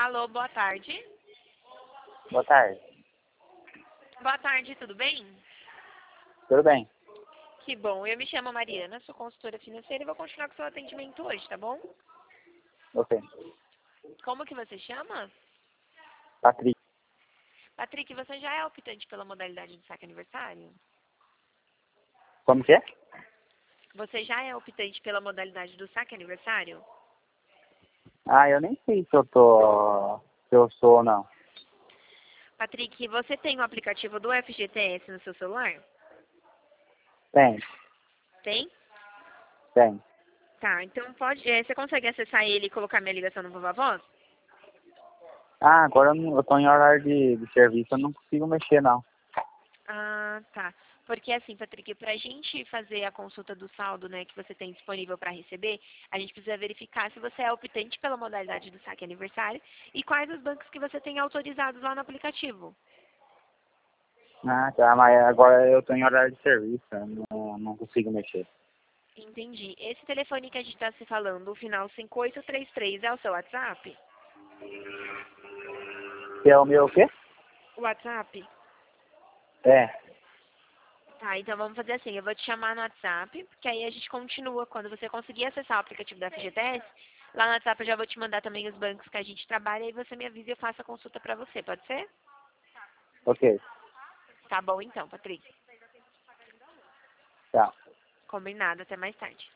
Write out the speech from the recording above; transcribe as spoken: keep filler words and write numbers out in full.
Alô, boa tarde. Boa tarde. Boa tarde, tudo bem? Tudo bem? Que bom. Eu me chamo Mariana, sou consultora financeira e vou continuar com o seu atendimento hoje, tá bom? Ok. Como que você chama? Patrick. Patrick, você já é optante pela modalidade do saque aniversário? Como que é? Você já é optante pela modalidade do saque aniversário? Ah, eu nem sei se eu tô... se eu sou ou não. Patrick, você tem o aplicativo do F G T S no seu celular? Tem, Tem? tem. Tá, então pode. eh, Você consegue acessar ele e colocar minha ligação no Viva Voz? Ah, agora eu, não- eu tô em horário de, de serviço, eu não consigo mexer, não. Ah, tá. Porque assim, Patrick, para a gente fazer a consulta do saldo, né, que você tem disponível para receber, a gente precisa verificar se você é optante pela modalidade do saque aniversário e quais os bancos que você tem autorizados lá no aplicativo. Ah, tá, mas agora eu tô em horário de serviço, eu não, não consigo mexer. Entendi. Esse telefone que a gente está se falando, o final cinco oito três três, é o seu WhatsApp? Que é o meu o quê? WhatsApp? É, Tá, então vamos fazer assim, eu vou te chamar no WhatsApp, porque aí a gente continua. Quando você conseguir acessar o aplicativo da F G T S, lá no WhatsApp eu já vou te mandar também os bancos que a gente trabalha e você me avisa e eu faço a consulta para você, pode ser? ok. Tá bom então, Patrick. Tá. Combinado, até mais tarde.